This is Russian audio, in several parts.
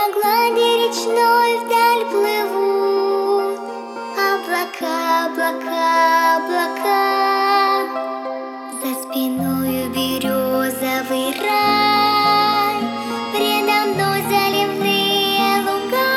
глади речной вдаль плывут облака, облака, облака. За спиною березовый рай, предо мной заливные луга.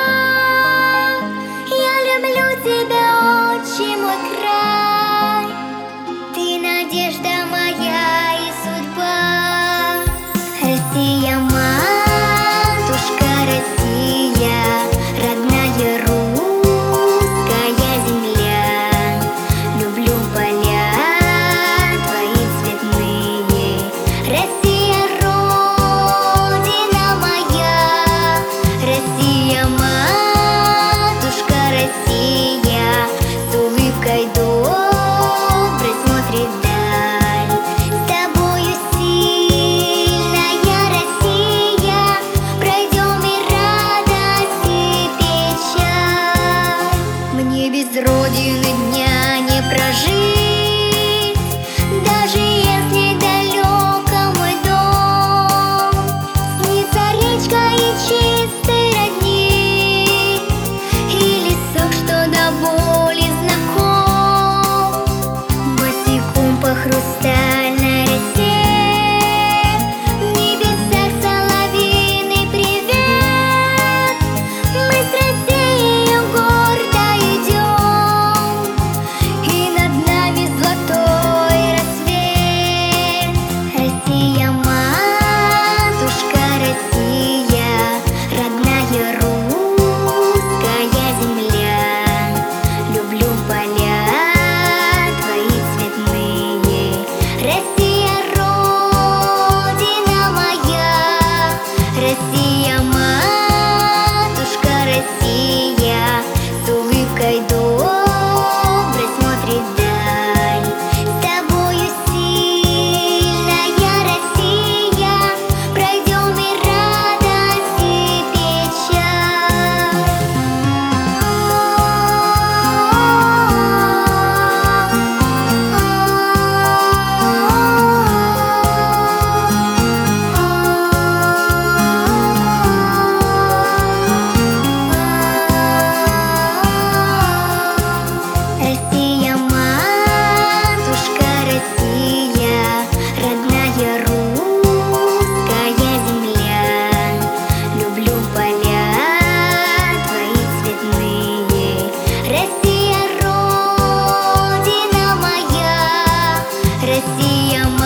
Я люблю тебя, отче мой край, ты надежда моя и судьба. Россия, матушка Россия, родная русская земля. Люблю поля твои цветные. Россия, родина моя. Россия, матушка Россия, с улыбкой доброй смотрит вдаль. С тобою сильная Россия, пройдем и радость, и печаль. Мне без родины дня не прожить, даже если далеко мой дом. Снится речка и чистый родник, и лесок, что до боли знаком. Босиком по хрустальной росе, в небесах соловьиный привет. Мы с Россией гордо идем, и над нами золотой рассвет. Россия, матушка Россия, родная русская земля. Люблю поля твои цветные. Россия, родина моя. Россия, матушка Россия, с улыбкой доброй смотрит вдаль. С тобою сильная Россия, пройдем и радость, и печаль. Россия, матушка Россия, родная русская земля. Люблю поля твои цветные. Россия, родина моя. Россия,